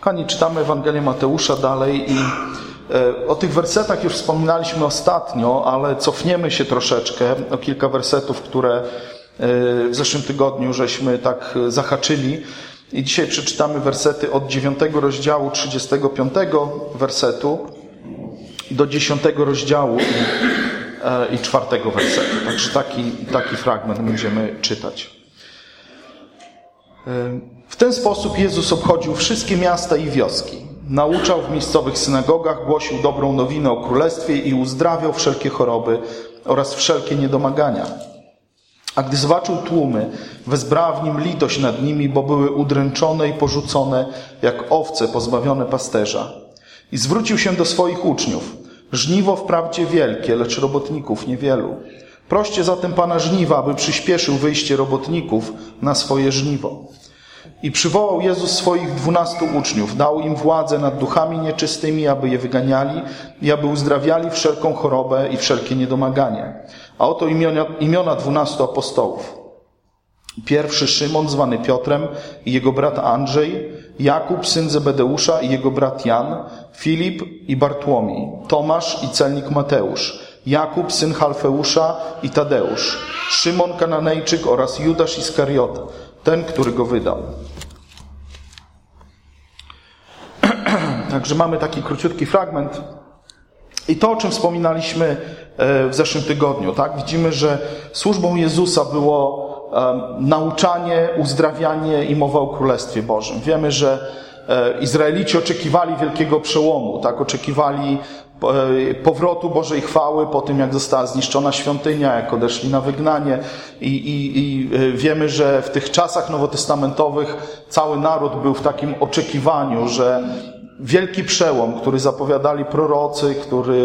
Kochani, czytamy Ewangelię Mateusza dalej i o tych wersetach już wspominaliśmy ostatnio, ale cofniemy się troszeczkę o kilka wersetów, które w zeszłym tygodniu żeśmy tak zahaczyli. I dzisiaj przeczytamy wersety od 9 rozdziału 35 wersetu do 10 rozdziału i 4 wersetu. Także taki fragment będziemy czytać. W ten sposób Jezus obchodził wszystkie miasta i wioski. Nauczał w miejscowych synagogach, głosił dobrą nowinę o Królestwie i uzdrawiał wszelkie choroby oraz wszelkie niedomagania. A gdy zobaczył tłumy, wezbrała w nim litość nad nimi, bo były udręczone i porzucone, jak owce pozbawione pasterza. I zwrócił się do swoich uczniów. Żniwo wprawdzie wielkie, lecz robotników niewielu. Proście zatem Pana żniwa, aby przyspieszył wyjście robotników na swoje żniwo. I przywołał Jezus swoich 12 uczniów, dał im władzę nad duchami nieczystymi, aby je wyganiali i aby uzdrawiali wszelką chorobę i wszelkie niedomaganie. A oto imiona 12 apostołów. Pierwszy Szymon, zwany Piotrem, i jego brat Andrzej, Jakub, syn Zebedeusza, i jego brat Jan, Filip i Bartłomiej, Tomasz i celnik Mateusz, Jakub, syn Halfeusza i Tadeusz, Szymon Kananejczyk oraz Judasz Iskariota, ten, który go wydał. Także mamy taki króciutki fragment. I to, o czym wspominaliśmy w zeszłym tygodniu, tak? Widzimy, że służbą Jezusa było nauczanie, uzdrawianie i mowa o Królestwie Bożym. Wiemy, że Izraelici oczekiwali wielkiego przełomu, tak? Oczekiwali powrotu Bożej chwały po tym, jak została zniszczona świątynia, jak odeszli na wygnanie i wiemy, że w tych czasach nowotestamentowych cały naród był w takim oczekiwaniu, że wielki przełom, który zapowiadali prorocy,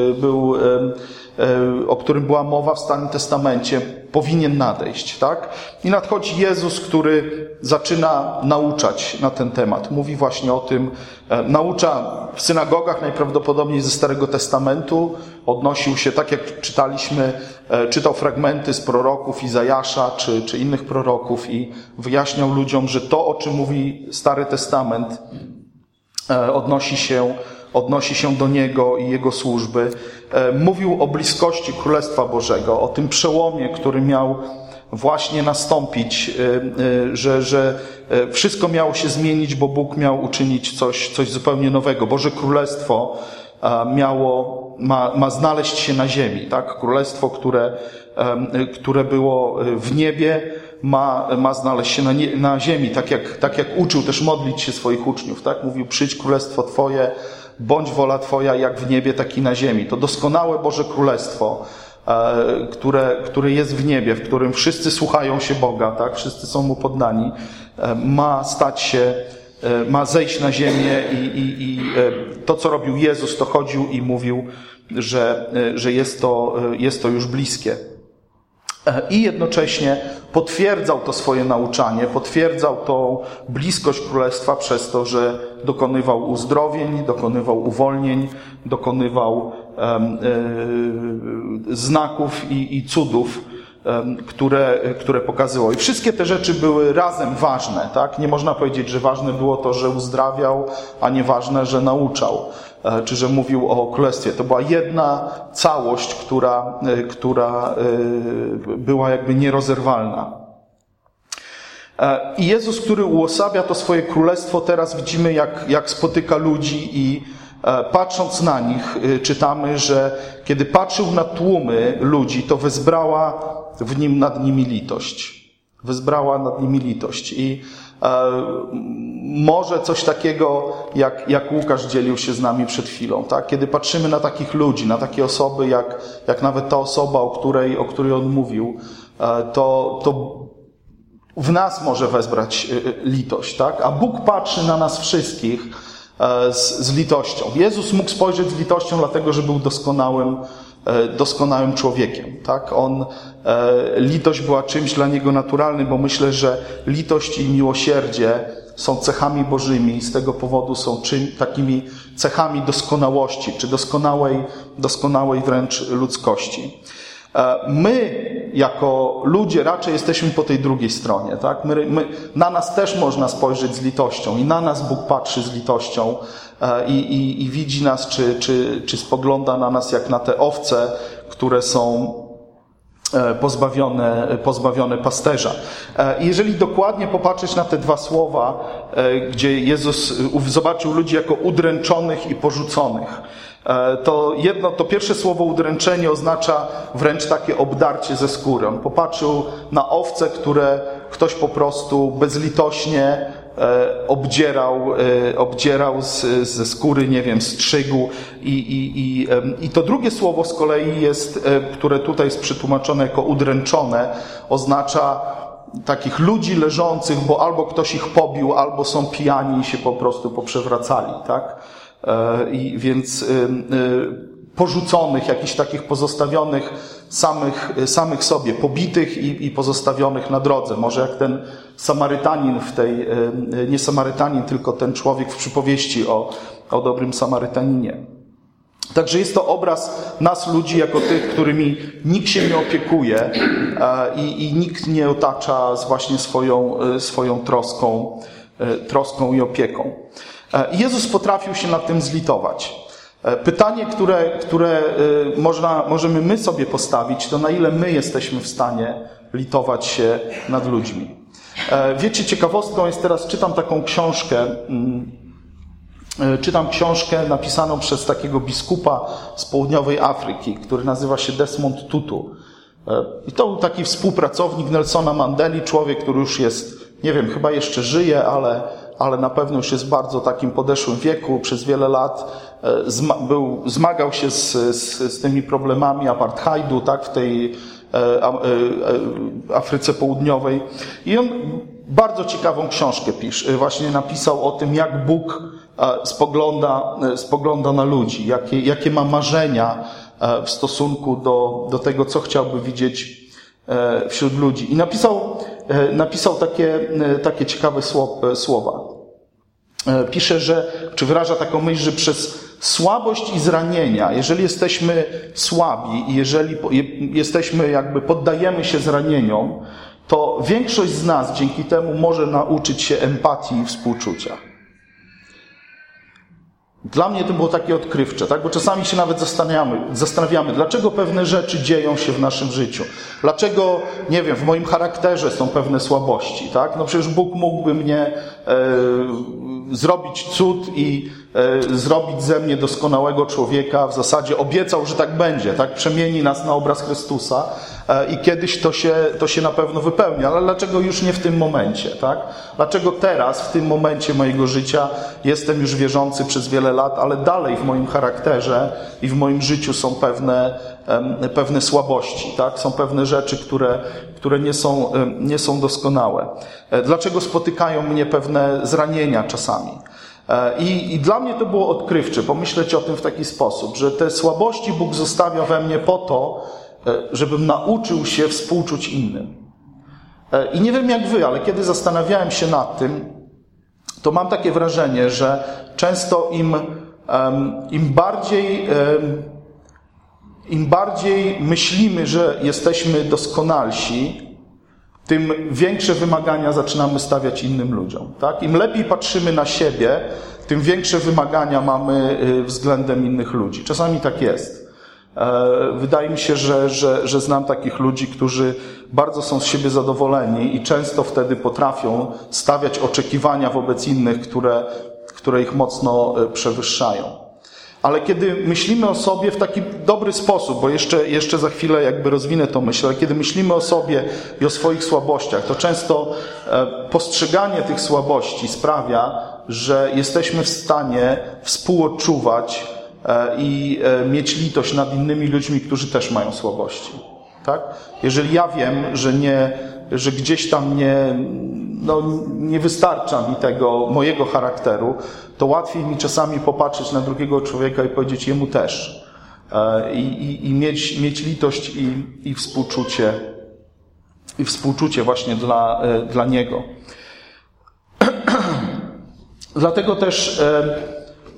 o którym była mowa w Starym Testamencie, powinien nadejść, tak? I nadchodzi Jezus, który zaczyna nauczać na ten temat. Mówi właśnie o tym, naucza w synagogach najprawdopodobniej ze Starego Testamentu, odnosił się, tak jak czytaliśmy, czytał fragmenty z proroków Izajasza czy innych proroków i wyjaśniał ludziom, że to, o czym mówi Stary Testament, odnosi się do Niego i Jego służby. Mówił o bliskości Królestwa Bożego, o tym przełomie, który miał właśnie nastąpić, że wszystko miało się zmienić, bo Bóg miał uczynić coś zupełnie nowego. Boże Królestwo ma znaleźć się na ziemi, tak? Królestwo, które było w niebie, ma znaleźć się na ziemi, tak jak uczył też modlić się swoich uczniów, tak? Mówił, przyjdź Królestwo Twoje, bądź wola Twoja jak w niebie, tak i na ziemi. To doskonałe Boże Królestwo, które jest w niebie, w którym wszyscy słuchają się Boga, tak? Wszyscy są Mu poddani, ma zejść na ziemię i to, co robił Jezus, to chodził i mówił, że jest to już bliskie. I jednocześnie potwierdzał to swoje nauczanie, potwierdzał tą bliskość Królestwa przez to, że dokonywał uzdrowień, dokonywał uwolnień, dokonywał znaków i cudów, które pokazywał. I wszystkie te rzeczy były razem ważne, tak? Nie można powiedzieć, że ważne było to, że uzdrawiał, a nie ważne, że nauczał, czy że mówił o Królestwie. To była jedna całość, która była jakby nierozerwalna. I Jezus, który uosabia to swoje Królestwo, teraz widzimy, jak spotyka ludzi i patrząc na nich, czytamy, że kiedy patrzył na tłumy ludzi, to wezbrała nad nimi litość. Wezbrała nad nimi litość. I może coś takiego, jak Łukasz dzielił się z nami przed chwilą, tak? Kiedy patrzymy na takich ludzi, na takie osoby, jak nawet ta osoba, o której on mówił, to w nas może wezbrać litość, tak? A Bóg patrzy na nas wszystkich z litością. Jezus mógł spojrzeć z litością, dlatego że był doskonałym człowiekiem, tak? Litość była czymś dla Niego naturalnym, bo myślę, że litość i miłosierdzie są cechami Bożymi i z tego powodu są takimi cechami doskonałości, czy doskonałej wręcz ludzkości. My jako ludzie raczej jesteśmy po tej drugiej stronie. Tak? Na nas też można spojrzeć z litością i na nas Bóg patrzy z litością i widzi nas, czy spogląda na nas jak na te owce, które są pozbawione pasterza. I jeżeli dokładnie popatrzeć na te dwa słowa, gdzie Jezus zobaczył ludzi jako udręczonych i porzuconych, to pierwsze słowo udręczenie oznacza wręcz takie obdarcie ze skóry. On popatrzył na owce, które ktoś po prostu bezlitośnie obdzierał ze skóry, nie wiem, strzygł. I to drugie słowo z kolei jest, które tutaj jest przetłumaczone jako udręczone, oznacza takich ludzi leżących, bo albo ktoś ich pobił, albo są pijani i się po prostu poprzewracali, tak? Więc porzuconych, jakichś takich pozostawionych samych sobie, pobitych i pozostawionych na drodze. Może jak ten Samarytanin nie Samarytanin, tylko ten człowiek w przypowieści o dobrym Samarytaninie. Także jest to obraz nas ludzi jako tych, którymi nikt się nie opiekuje i nikt nie otacza właśnie swoją troską i opieką. I Jezus potrafił się nad tym zlitować. Pytanie, które możemy my sobie postawić, to na ile my jesteśmy w stanie litować się nad ludźmi. Wiecie, ciekawostką jest teraz, czytam książkę napisaną przez takiego biskupa z południowej Afryki, który nazywa się Desmond Tutu. I to był taki współpracownik Nelsona Mandeli, człowiek, który już jest, nie wiem, chyba jeszcze żyje, ale na pewno już jest w bardzo takim podeszłym wieku. Przez wiele lat zmagał się z tymi problemami apartheidu, tak, w tej Afryce Południowej. I on bardzo ciekawą książkę właśnie napisał o tym, jak Bóg spogląda na ludzi, jakie ma marzenia w stosunku do tego, co chciałby widzieć wśród ludzi. I napisał takie ciekawe słowa. Pisze, czy wyraża taką myśl, że przez słabość i zranienia, jeżeli jesteśmy słabi i jeżeli poddajemy się zranieniom, to większość z nas dzięki temu może nauczyć się empatii i współczucia. Dla mnie to było takie odkrywcze, tak? Bo czasami się nawet zastanawiamy, dlaczego pewne rzeczy dzieją się w naszym życiu. Dlaczego, nie wiem, w moim charakterze są pewne słabości, tak? No przecież Bóg mógłby mnie zrobić cud i zrobić ze mnie doskonałego człowieka. W zasadzie obiecał, że tak będzie, tak? Przemieni nas na obraz Chrystusa i kiedyś to się na pewno wypełni. Ale dlaczego już nie w tym momencie, tak? Dlaczego teraz, w tym momencie mojego życia jestem już wierzący przez wiele lat, ale dalej w moim charakterze i w moim życiu są pewne słabości, tak? Są pewne rzeczy, które nie są doskonałe. Dlaczego spotykają mnie pewne zranienia czasami? I dla mnie to było odkrywcze, pomyśleć o tym w taki sposób, że te słabości Bóg zostawia we mnie po to, żebym nauczył się współczuć innym. I nie wiem jak wy, ale kiedy zastanawiałem się nad tym, to mam takie wrażenie, że często im bardziej myślimy, że jesteśmy doskonalsi, tym większe wymagania zaczynamy stawiać innym ludziom. Tak? Im lepiej patrzymy na siebie, tym większe wymagania mamy względem innych ludzi. Czasami tak jest. Wydaje mi się, że znam takich ludzi, którzy bardzo są z siebie zadowoleni i często wtedy potrafią stawiać oczekiwania wobec innych, które ich mocno przewyższają. Ale kiedy myślimy o sobie w taki dobry sposób, bo jeszcze za chwilę jakby rozwinę tą myśl, ale kiedy myślimy o sobie i o swoich słabościach, to często postrzeganie tych słabości sprawia, że jesteśmy w stanie współodczuwać i mieć litość nad innymi ludźmi, którzy też mają słabości. Tak? Jeżeli ja wiem, że gdzieś tam nie wystarcza mi tego mojego charakteru, to łatwiej mi czasami popatrzeć na drugiego człowieka i powiedzieć jemu też. I mieć litość i współczucie właśnie dla niego. Dlatego też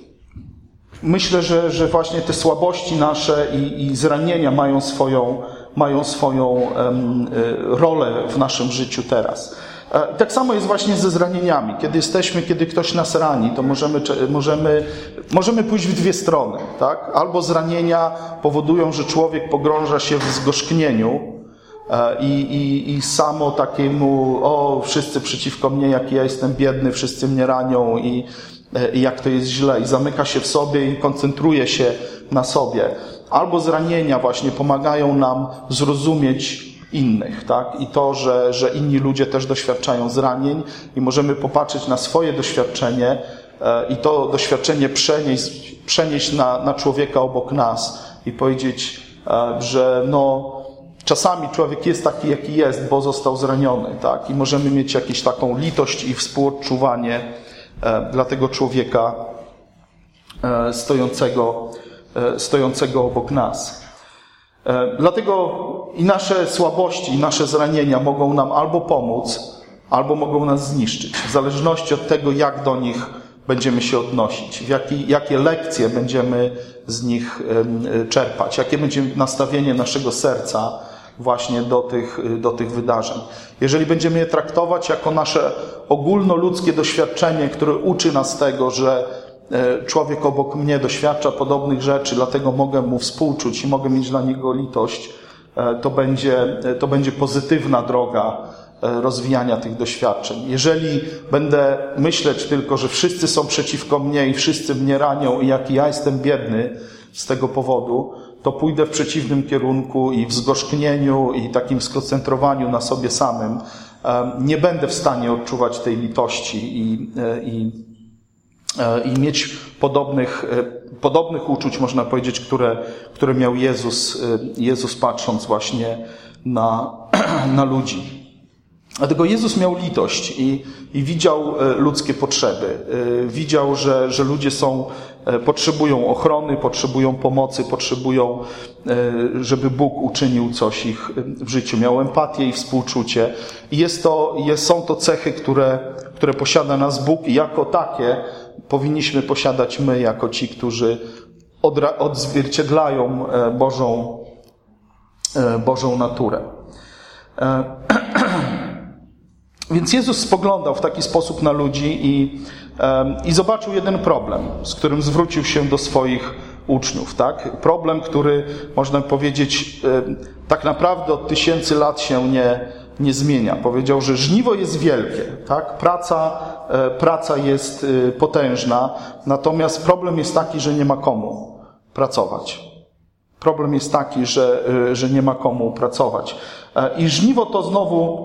myślę, że właśnie te słabości nasze i zranienia mają mają swoją rolę w naszym życiu teraz. Tak samo jest właśnie ze zranieniami. Kiedy ktoś nas rani, to możemy pójść w dwie strony. Tak? Albo zranienia powodują, że człowiek pogrąża się w zgorzknieniu i samo takiemu, wszyscy przeciwko mnie, jaki ja jestem biedny, wszyscy mnie ranią i jak to jest źle. I zamyka się w sobie i koncentruje się na sobie. Albo zranienia właśnie pomagają nam zrozumieć innych, tak? I to, że inni ludzie też doświadczają zranień i możemy popatrzeć na swoje doświadczenie i to doświadczenie przenieść na człowieka obok nas i powiedzieć, że czasami człowiek jest taki, jaki jest, bo został zraniony, tak? I możemy mieć jakąś taką litość i współodczuwanie dla tego człowieka stojącego obok nas. Dlatego i nasze słabości, i nasze zranienia mogą nam albo pomóc, albo mogą nas zniszczyć. W zależności od tego, jak do nich będziemy się odnosić, jakie lekcje będziemy z nich czerpać, jakie będzie nastawienie naszego serca właśnie do tych wydarzeń. Jeżeli będziemy je traktować jako nasze ogólnoludzkie doświadczenie, które uczy nas tego, że człowiek obok mnie doświadcza podobnych rzeczy, dlatego mogę mu współczuć i mogę mieć dla niego litość, to będzie pozytywna droga rozwijania tych doświadczeń. Jeżeli będę myśleć tylko, że wszyscy są przeciwko mnie i wszyscy mnie ranią i jaki ja jestem biedny z tego powodu, to pójdę w przeciwnym kierunku i w zgorzknieniu i takim skoncentrowaniu na sobie samym nie będę w stanie odczuwać tej litości i mieć podobnych uczuć, można powiedzieć, które miał Jezus patrząc właśnie na ludzi. Dlatego Jezus miał litość i widział ludzkie potrzeby. Widział, że ludzie potrzebują ochrony, potrzebują pomocy, potrzebują, żeby Bóg uczynił coś ich w życiu. Miał empatię i współczucie. I są to cechy, które posiada nas Bóg i jako takie powinniśmy posiadać my, jako ci, którzy odzwierciedlają Bożą naturę. Więc Jezus spoglądał w taki sposób na ludzi i zobaczył jeden problem, z którym zwrócił się do swoich uczniów. Tak? Problem, który, można powiedzieć, tak naprawdę od 1000 lat się nie zmienia. Powiedział, że żniwo jest wielkie, tak? Praca jest potężna, natomiast problem jest taki, że nie ma komu pracować. Problem jest taki, że nie ma komu pracować. I żniwo to znowu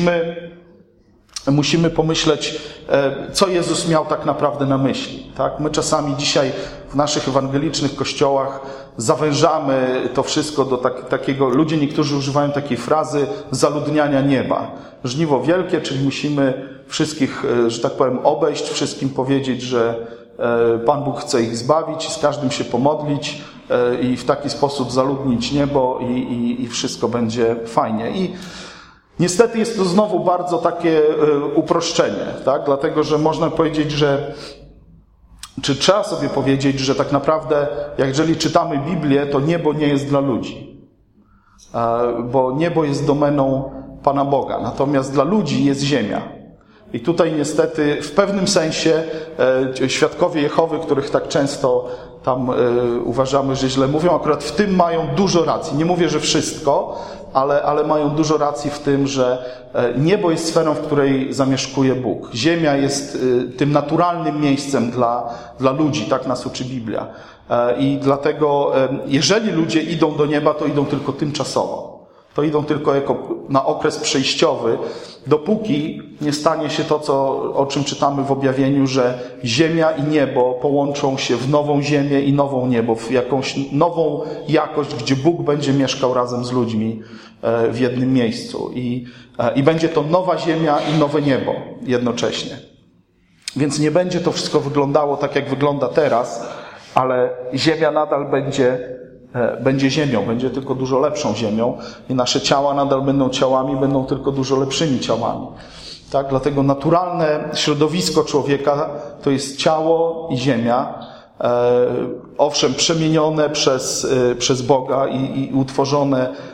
musimy pomyśleć, co Jezus miał tak naprawdę na myśli. Tak? My czasami dzisiaj w naszych ewangelicznych kościołach zawężamy to wszystko do takiego, ludzie niektórzy używają takiej frazy zaludniania nieba. Żniwo wielkie, czyli musimy wszystkich, że tak powiem, obejść, wszystkim powiedzieć, że Pan Bóg chce ich zbawić i z każdym się pomodlić i w taki sposób zaludnić niebo i wszystko będzie fajnie. I niestety jest to znowu bardzo takie uproszczenie, tak? Dlatego, że można powiedzieć, czy trzeba sobie powiedzieć, że tak naprawdę, jeżeli czytamy Biblię, to niebo nie jest dla ludzi. Bo niebo jest domeną Pana Boga, natomiast dla ludzi jest ziemia. I tutaj niestety w pewnym sensie świadkowie Jehowy, których tak często tam uważamy, że źle mówią, akurat w tym mają dużo racji. Nie mówię, że wszystko, ale mają dużo racji w tym, że niebo jest sferą, w której zamieszkuje Bóg. Ziemia jest tym naturalnym miejscem dla ludzi, tak nas uczy Biblia. I dlatego, jeżeli ludzie idą do nieba, to idą tylko tymczasowo. To idą tylko jako na okres przejściowy, dopóki nie stanie się to, o czym czytamy w objawieniu, że ziemia i niebo połączą się w nową ziemię i nową niebo, w jakąś nową jakość, gdzie Bóg będzie mieszkał razem z ludźmi w jednym miejscu. I będzie to nowa ziemia i nowe niebo jednocześnie. Więc nie będzie to wszystko wyglądało tak, jak wygląda teraz, ale ziemia nadal będzie ziemią, będzie tylko dużo lepszą ziemią i nasze ciała nadal będą ciałami, będą tylko dużo lepszymi ciałami. Tak? Dlatego naturalne środowisko człowieka to jest ciało i ziemia, owszem, przemienione przez Boga i utworzone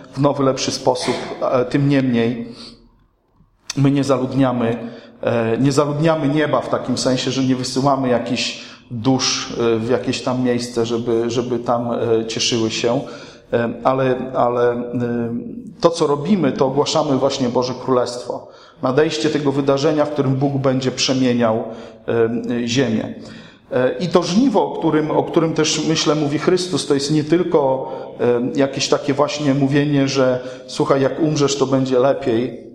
w nowy, lepszy sposób. Tym niemniej my nie zaludniamy nieba w takim sensie, że nie wysyłamy jakichś dusz w jakieś tam miejsce, żeby tam cieszyły się. Ale to, co robimy, to ogłaszamy właśnie Boże Królestwo. Nadejście tego wydarzenia, w którym Bóg będzie przemieniał ziemię. I to żniwo, o którym też, myślę, mówi Chrystus, to jest nie tylko jakieś takie właśnie mówienie, że słuchaj, jak umrzesz, to będzie lepiej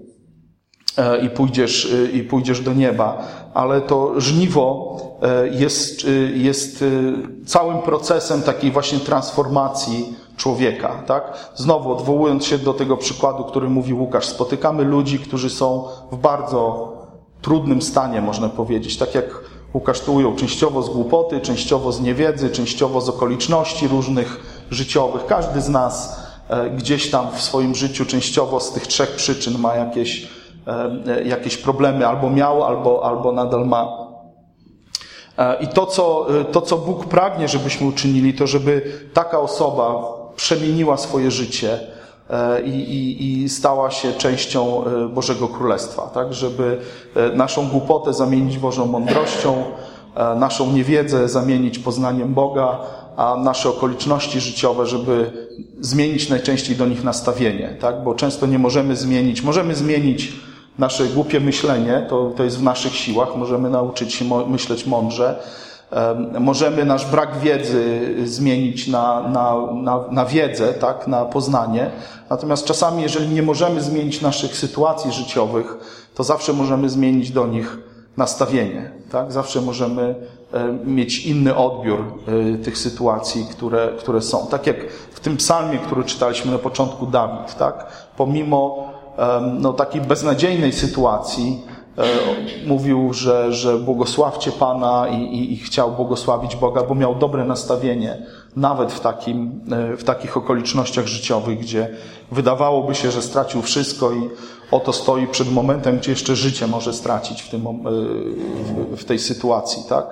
i pójdziesz do nieba, ale to żniwo jest całym procesem takiej właśnie transformacji człowieka, tak? Znowu odwołując się do tego przykładu, który mówił Łukasz, spotykamy ludzi, którzy są w bardzo trudnym stanie, można powiedzieć, tak jak Łukasz tu ujął, częściowo z głupoty, częściowo z niewiedzy, częściowo z okoliczności różnych życiowych. Każdy z nas gdzieś tam w swoim życiu częściowo z tych 3 przyczyn ma jakieś problemy, albo miał, albo nadal ma. I to, co Bóg pragnie, żebyśmy uczynili, to żeby taka osoba przemieniła swoje życie i stała się częścią Bożego Królestwa, tak? Żeby naszą głupotę zamienić Bożą mądrością, naszą niewiedzę zamienić poznaniem Boga, a nasze okoliczności życiowe, żeby zmienić najczęściej do nich nastawienie, tak? Bo często nie możemy zmienić nasze głupie myślenie, to jest w naszych siłach, możemy nauczyć się myśleć mądrze, możemy nasz brak wiedzy zmienić na wiedzę, tak, na poznanie. Natomiast czasami, jeżeli nie możemy zmienić naszych sytuacji życiowych, to zawsze możemy zmienić do nich nastawienie, tak? Zawsze możemy mieć inny odbiór tych sytuacji, które są. Tak jak w tym psalmie, który czytaliśmy na początku, Dawid, tak? Pomimo takiej beznadziejnej sytuacji mówił, że błogosławcie Pana i chciał błogosławić Boga, bo miał dobre nastawienie, nawet w takich okolicznościach życiowych, gdzie wydawałoby się, że stracił wszystko i oto stoi przed momentem, gdzie jeszcze życie może stracić w tej sytuacji, tak?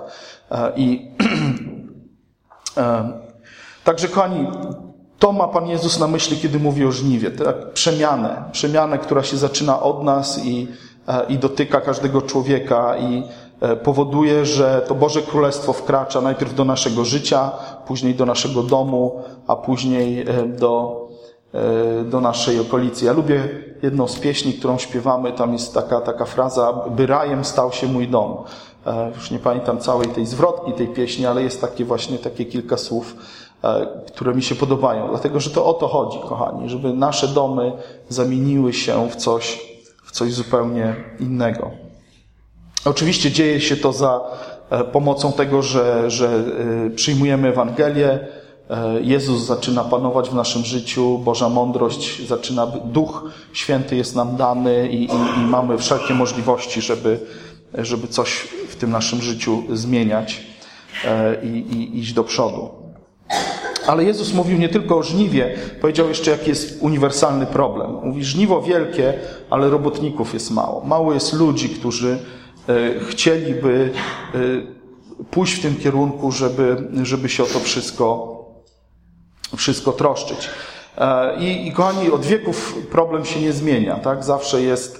Także, kochani, to ma Pan Jezus na myśli, kiedy mówi o żniwie, tak? Przemianę, która się zaczyna od nas i dotyka każdego człowieka i powoduje, że to Boże Królestwo wkracza najpierw do naszego życia, później do naszego domu, a później do naszej okolicy. Ja lubię jedną z pieśni, którą śpiewamy, tam jest taka fraza, by rajem stał się mój dom. Już nie pamiętam całej tej zwrotki tej pieśni, ale jest takie kilka słów, które mi się podobają. Dlatego, że to o to chodzi, kochani, żeby nasze domy zamieniły się w coś zupełnie innego. Oczywiście dzieje się to za pomocą tego, że przyjmujemy Ewangelię, Jezus zaczyna panować w naszym życiu, Boża mądrość Duch Święty jest nam dany i mamy wszelkie możliwości, żeby coś w tym naszym życiu zmieniać i iść do przodu. Ale Jezus mówił nie tylko o żniwie, powiedział jeszcze, jaki jest uniwersalny problem. Mówi, żniwo wielkie, ale robotników jest mało. Mało jest ludzi, którzy chcieliby pójść w tym kierunku, żeby się o to wszystko troszczyć. I kochani, od wieków problem się nie zmienia, tak? Zawsze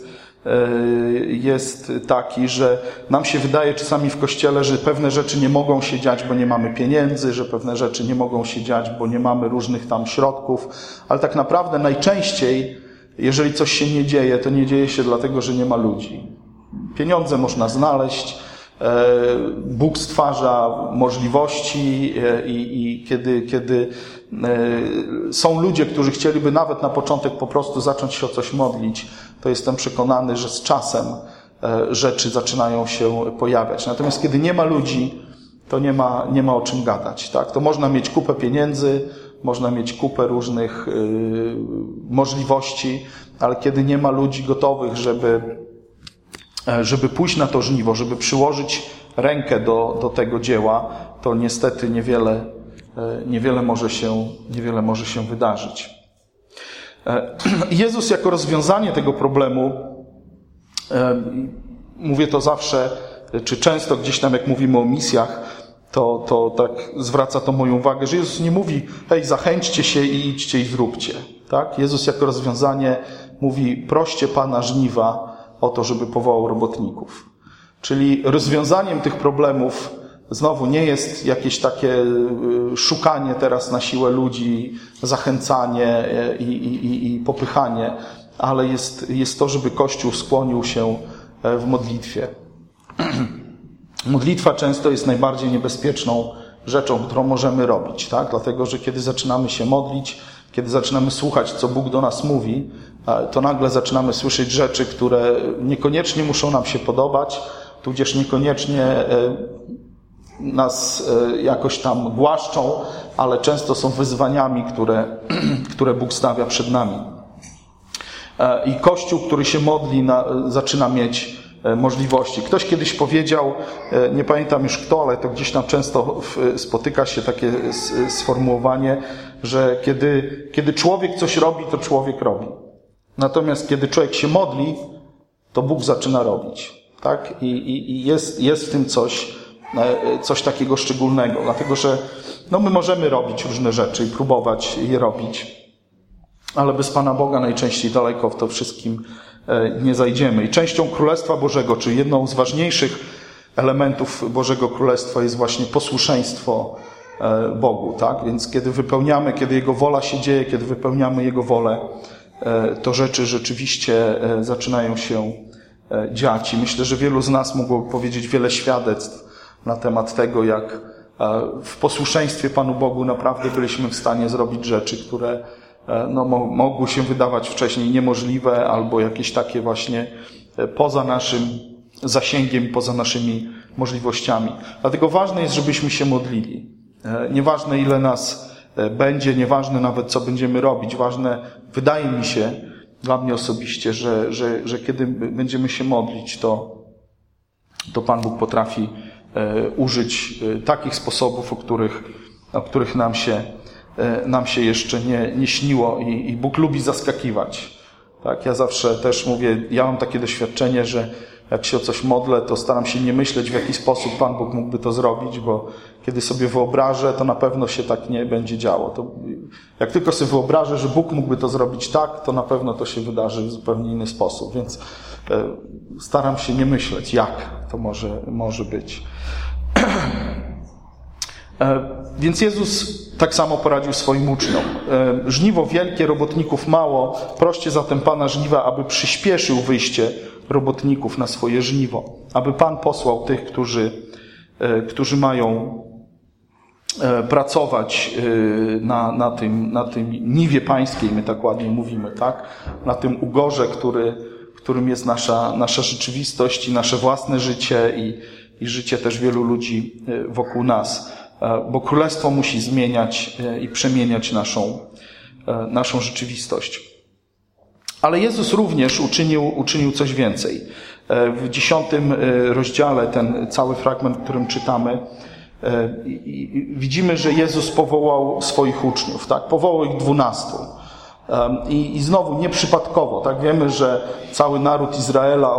jest taki, że nam się wydaje czasami w Kościele, że pewne rzeczy nie mogą się dziać, bo nie mamy pieniędzy, że pewne rzeczy nie mogą się dziać, bo nie mamy różnych tam środków, ale tak naprawdę najczęściej, jeżeli coś się nie dzieje, to nie dzieje się dlatego, że nie ma ludzi. Pieniądze można znaleźć, Bóg stwarza możliwości i kiedy są ludzie, którzy chcieliby nawet na początek po prostu zacząć się o coś modlić, to jestem przekonany, że z czasem rzeczy zaczynają się pojawiać. Natomiast kiedy nie ma ludzi, to nie ma o czym gadać, tak? To można mieć kupę pieniędzy, można mieć kupę różnych możliwości, ale kiedy nie ma ludzi gotowych, żeby pójść na to żniwo, żeby przyłożyć rękę do tego dzieła, to niestety niewiele może się wydarzyć. Jezus jako rozwiązanie tego problemu, mówię to zawsze, czy często gdzieś tam jak mówimy o misjach, to tak zwraca to moją uwagę, że Jezus nie mówi, hej, zachęćcie się i idźcie i zróbcie. Tak? Jezus jako rozwiązanie mówi, proście Pana żniwa o to, żeby powołał robotników. Czyli rozwiązaniem tych problemów znowu nie jest jakieś takie szukanie teraz na siłę ludzi, zachęcanie i popychanie, ale jest to, żeby Kościół skłonił się w modlitwie. Modlitwa często jest najbardziej niebezpieczną rzeczą, którą możemy robić, tak? Dlatego, że kiedy zaczynamy się modlić, kiedy zaczynamy słuchać, co Bóg do nas mówi, to nagle zaczynamy słyszeć rzeczy, które niekoniecznie muszą nam się podobać, tudzież niekoniecznie nas jakoś tam głaszczą, ale często są wyzwaniami, które Bóg stawia przed nami. I Kościół, który się modli, zaczyna mieć możliwości. Ktoś kiedyś powiedział, nie pamiętam już kto, ale to gdzieś tam często spotyka się takie sformułowanie, że kiedy człowiek coś robi, to człowiek robi. Natomiast kiedy człowiek się modli, to Bóg zaczyna robić. Tak? I jest w tym coś takiego szczególnego. Dlatego, że my możemy robić różne rzeczy i próbować je robić, ale bez Pana Boga najczęściej daleko w to wszystkim nie zajdziemy. I częścią Królestwa Bożego, czyli jedną z ważniejszych elementów Bożego Królestwa jest właśnie posłuszeństwo Bogu. Tak? Więc kiedy Jego wola się dzieje, kiedy wypełniamy Jego wolę, to rzeczy rzeczywiście zaczynają się dziać. I myślę, że wielu z nas mogłoby powiedzieć wiele świadectw na temat tego, jak w posłuszeństwie Panu Bogu naprawdę byliśmy w stanie zrobić rzeczy, które mogły się wydawać wcześniej niemożliwe albo jakieś takie właśnie poza naszym zasięgiem, poza naszymi możliwościami. Dlatego ważne jest, żebyśmy się modlili. Nieważne ile nas będzie, nieważne nawet co będziemy robić. Ważne, wydaje mi się, dla mnie osobiście, że kiedy będziemy się modlić, to Pan Bóg potrafi użyć takich sposobów, o których nam się jeszcze nie śniło i Bóg lubi zaskakiwać. Tak? Ja zawsze też mówię, ja mam takie doświadczenie, że jak się o coś modlę, to staram się nie myśleć, w jaki sposób Pan Bóg mógłby to zrobić, bo kiedy sobie wyobrażę, to na pewno się tak nie będzie działo. To jak tylko sobie wyobrażę, że Bóg mógłby to zrobić tak, to na pewno to się wydarzy w zupełnie inny sposób. Więc staram się nie myśleć, jak to może być. Więc Jezus tak samo poradził swoim uczniom. Żniwo wielkie, robotników mało. Proście zatem Pana żniwa, aby przyspieszył wyjście robotników na swoje żniwo. Aby Pan posłał tych, którzy mają pracować na tym niwie pańskiej, my tak ładnie mówimy, tak? Na tym ugorze, którym jest nasza rzeczywistość i nasze własne życie i życie też wielu ludzi wokół nas. Bo Królestwo musi zmieniać i przemieniać naszą rzeczywistość. Ale Jezus również uczynił coś więcej. W 10 rozdziale, ten cały fragment, w którym czytamy, widzimy, że Jezus powołał swoich uczniów, tak? Powołał ich 12. I znowu nieprzypadkowo, tak? Wiemy, że cały naród Izraela,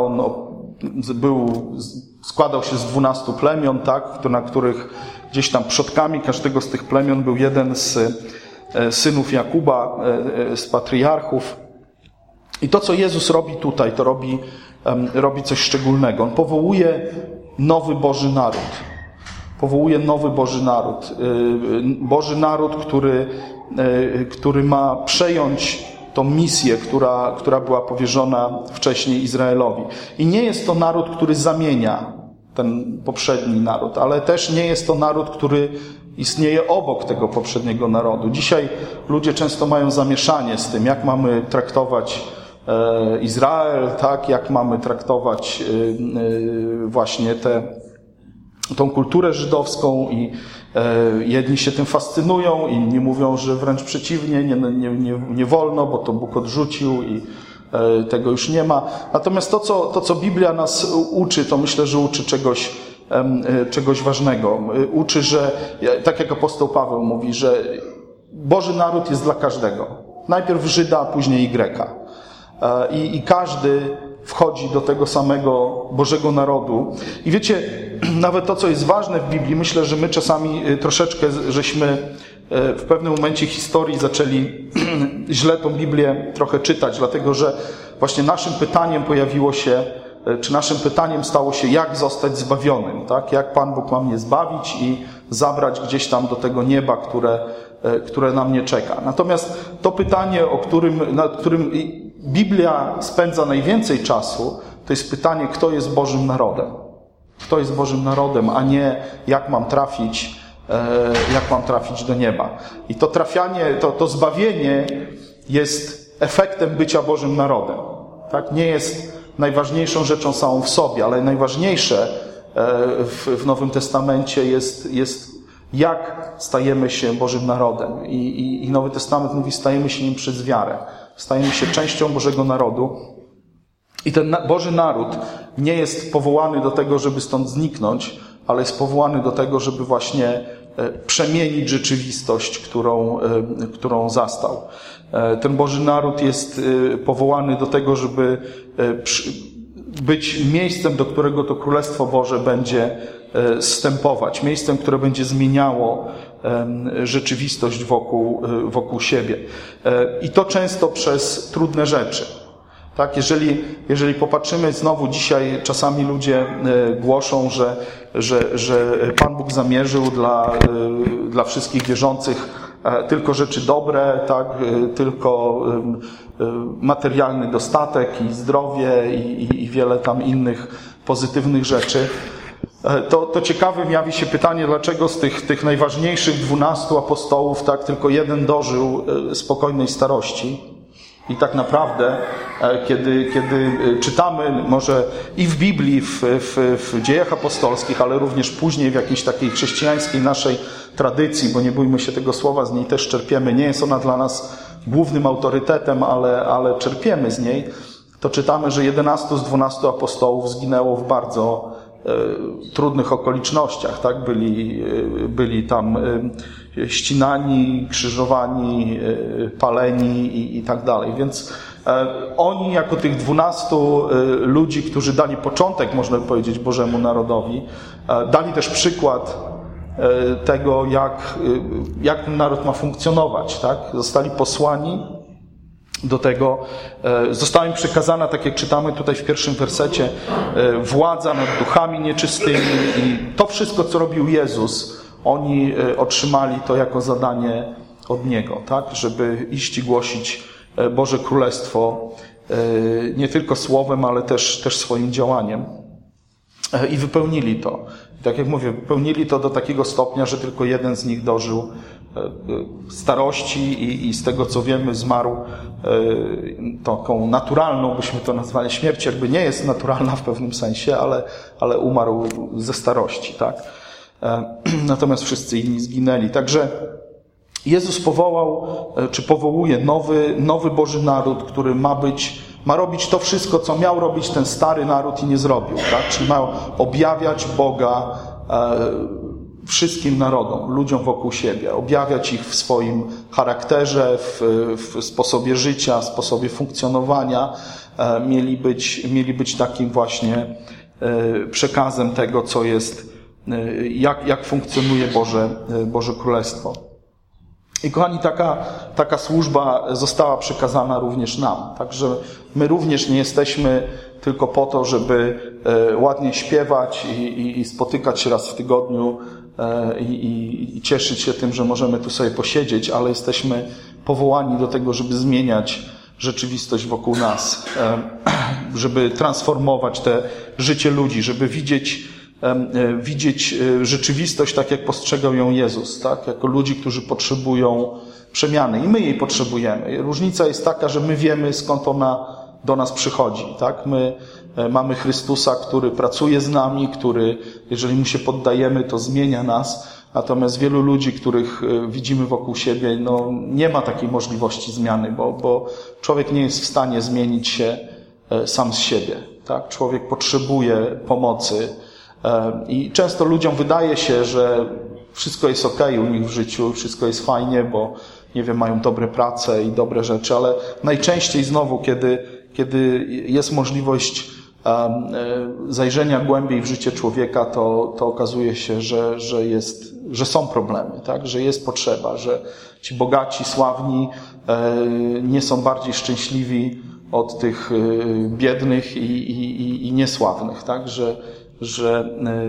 składał się z 12 plemion, tak? Na których gdzieś tam przodkami każdego z tych plemion był jeden z synów Jakuba, z patriarchów. I to, co Jezus robi tutaj, to robi coś szczególnego. On powołuje nowy Boży naród. Powołuje nowy Boży naród. Boży naród, który ma przejąć tą misję, która była powierzona wcześniej Izraelowi. I nie jest to naród, który zamienia ten poprzedni naród, ale też nie jest to naród, który istnieje obok tego poprzedniego narodu. Dzisiaj ludzie często mają zamieszanie z tym, jak mamy traktować Izrael, tak, jak mamy traktować właśnie tą kulturę żydowską i jedni się tym fascynują, inni mówią, że wręcz przeciwnie, nie wolno, bo to Bóg odrzucił i tego już nie ma. Natomiast to, co Biblia nas uczy, to myślę, że uczy czegoś ważnego. Uczy, że, tak jak apostoł Paweł mówi, że Boży naród jest dla każdego. Najpierw Żyda, a później Greka. I każdy wchodzi do tego samego Bożego narodu. I wiecie, nawet to, co jest ważne w Biblii, myślę, że my czasami troszeczkę żeśmy w pewnym momencie historii zaczęli źle tą Biblię trochę czytać, dlatego że właśnie naszym pytaniem naszym pytaniem stało się, jak zostać zbawionym, tak? Jak Pan Bóg ma mnie zbawić i zabrać gdzieś tam do tego nieba, które na mnie czeka. Natomiast to pytanie, nad którym Biblia spędza najwięcej czasu, to jest pytanie, kto jest Bożym narodem. Kto jest Bożym narodem, a nie jak mam trafić do nieba. I to trafianie, to zbawienie jest efektem bycia Bożym narodem. Tak? Nie jest najważniejszą rzeczą samą w sobie, ale najważniejsze w Nowym Testamencie jest jak stajemy się Bożym narodem. I Nowy Testament mówi, stajemy się nim przez wiarę. Stajemy się częścią Bożego narodu. I ten Boży naród nie jest powołany do tego, żeby stąd zniknąć, ale jest powołany do tego, żeby właśnie przemienić rzeczywistość, którą zastał. Ten Boży naród jest powołany do tego, żeby być miejscem, do którego to Królestwo Boże będzie zstępować. Miejscem, które będzie zmieniało rzeczywistość wokół siebie. I to często przez trudne rzeczy. Tak, jeżeli popatrzymy znowu dzisiaj, czasami ludzie głoszą, że Pan Bóg zamierzył dla wszystkich wierzących tylko rzeczy dobre, tak, tylko materialny dostatek i zdrowie i wiele tam innych pozytywnych rzeczy. To ciekawym jawi się pytanie, dlaczego z tych najważniejszych 12 apostołów tak tylko jeden dożył spokojnej starości. I tak naprawdę, kiedy czytamy może i w Biblii, w dziejach apostolskich, ale również później w jakiejś takiej chrześcijańskiej naszej tradycji, bo nie bójmy się tego słowa, z niej też czerpiemy, nie jest ona dla nas głównym autorytetem, ale czerpiemy z niej, to czytamy, że 11 z 12 apostołów zginęło w bardzo trudnych okolicznościach, tak? Byli tam ścinani, krzyżowani, paleni i tak dalej. Więc oni jako tych 12 ludzi, którzy dali początek, można by powiedzieć, Bożemu narodowi, dali też przykład tego, jak ten naród ma funkcjonować, tak? Zostali posłani do tego, została im przekazana, tak jak czytamy tutaj w pierwszym wersecie, władza nad duchami nieczystymi i to wszystko, co robił Jezus, oni otrzymali to jako zadanie od Niego, tak? Żeby iść i głosić Boże Królestwo nie tylko słowem, ale też swoim działaniem. I wypełnili to. Tak jak mówię, wypełnili to do takiego stopnia, że tylko jeden z nich dożył starości i z tego, co wiemy, zmarł taką naturalną, byśmy to nazwali, śmierć jakby nie jest naturalna w pewnym sensie, ale umarł ze starości, tak? Natomiast wszyscy inni zginęli. Także Jezus powołuje nowy Boży naród, który ma robić to wszystko, co miał robić ten stary naród i nie zrobił, tak? Czyli ma objawiać Boga wszystkim narodom, ludziom wokół siebie, objawiać ich w swoim charakterze, w sposobie życia, sposobie funkcjonowania. Mieli być takim właśnie przekazem tego, co jest, jak funkcjonuje Boże Królestwo. I kochani, taka służba została przekazana również nam. Także my również nie jesteśmy tylko po to, żeby ładnie śpiewać i spotykać się raz w tygodniu i cieszyć się tym, że możemy tu sobie posiedzieć, ale jesteśmy powołani do tego, żeby zmieniać rzeczywistość wokół nas, żeby transformować te życie ludzi, żeby widzieć rzeczywistość tak, jak postrzegał ją Jezus, tak? Jako ludzi, którzy potrzebują przemiany i my jej potrzebujemy. Różnica jest taka, że my wiemy, skąd ona do nas przychodzi, tak? My mamy Chrystusa, który pracuje z nami, który, jeżeli Mu się poddajemy, to zmienia nas. Natomiast wielu ludzi, których widzimy wokół siebie, nie ma takiej możliwości zmiany, bo człowiek nie jest w stanie zmienić się sam z siebie, tak? Człowiek potrzebuje pomocy. I często ludziom wydaje się, że wszystko jest okej u nich w życiu, wszystko jest fajnie, bo nie wiem, mają dobre prace i dobre rzeczy, ale najczęściej znowu, kiedy jest możliwość zajrzenia głębiej w życie człowieka, to okazuje się, że są problemy, tak? Że jest potrzeba, że ci bogaci, sławni nie są bardziej szczęśliwi od tych biednych i niesławnych, tak? Że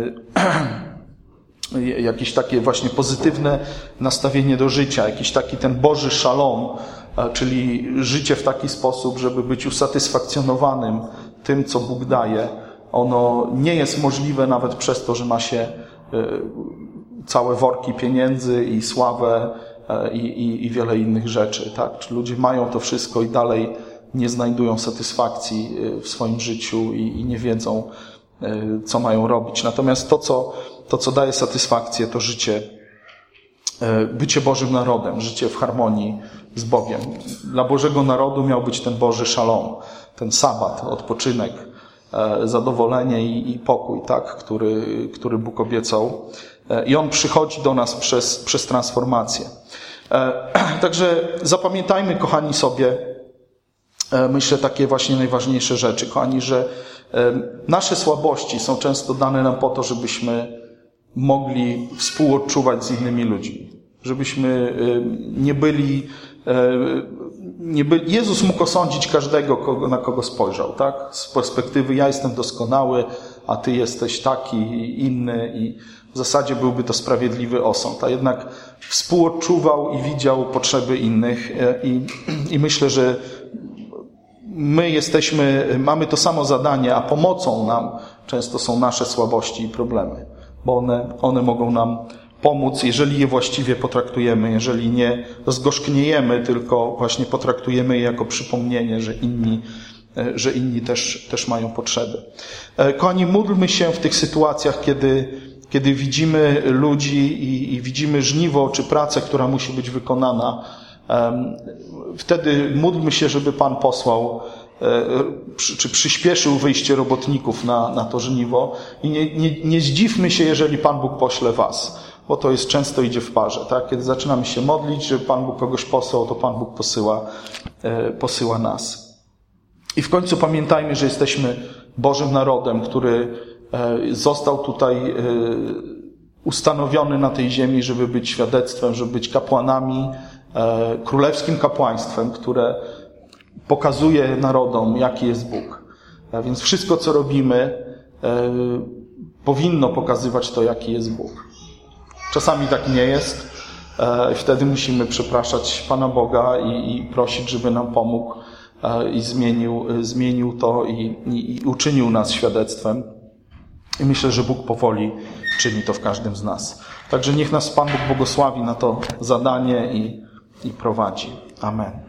jakieś takie właśnie pozytywne nastawienie do życia, jakiś taki ten Boży szalom, czyli życie w taki sposób, żeby być usatysfakcjonowanym tym, co Bóg daje, ono nie jest możliwe nawet przez to, że ma się całe worki pieniędzy i sławę i wiele innych rzeczy, tak? Czy ludzie mają to wszystko i dalej nie znajdują satysfakcji w swoim życiu i nie wiedzą, co mają robić. Natomiast to, co daje satysfakcję, to życie, bycie Bożym narodem, życie w harmonii z Bogiem. Dla Bożego narodu miał być ten Boży szalom, ten sabat, odpoczynek, zadowolenie i pokój, tak, który Bóg obiecał. I On przychodzi do nas przez transformację. Także zapamiętajmy, kochani, sobie, myślę, takie właśnie najważniejsze rzeczy, kochani, że nasze słabości są często dane nam po to, żebyśmy mogli współodczuwać z innymi ludźmi. Żebyśmy nie byli... Jezus mógł osądzić każdego, na kogo spojrzał, tak? Z perspektywy ja jestem doskonały, a ty jesteś taki i inny i w zasadzie byłby to sprawiedliwy osąd, a jednak współodczuwał i widział potrzeby innych i myślę, że my mamy to samo zadanie, a pomocą nam często są nasze słabości i problemy, bo one mogą nam pomóc, jeżeli je właściwie potraktujemy, jeżeli nie zgorzkniejemy, tylko właśnie potraktujemy je jako przypomnienie, że inni też mają potrzeby. Kochani, módlmy się w tych sytuacjach, kiedy widzimy ludzi i widzimy żniwo czy pracę, która musi być wykonana. Wtedy módlmy się, żeby Pan posłał czy przyspieszył wyjście robotników na to żniwo i nie zdziwmy się, jeżeli Pan Bóg pośle was, bo to jest często idzie w parze, tak? Kiedy zaczynamy się modlić, żeby Pan Bóg kogoś posłał, to Pan Bóg posyła nas. I w końcu pamiętajmy, że jesteśmy Bożym narodem, który został tutaj ustanowiony na tej ziemi, żeby być świadectwem, żeby być kapłanami, królewskim kapłaństwem, które pokazuje narodom, jaki jest Bóg. Więc wszystko, co robimy, powinno pokazywać to, jaki jest Bóg. Czasami tak nie jest. Wtedy musimy przepraszać Pana Boga i prosić, żeby nam pomógł i zmienił to i uczynił nas świadectwem. I myślę, że Bóg powoli czyni to w każdym z nas. Także niech nas Pan Bóg błogosławi na to zadanie i prowadzi. Amen.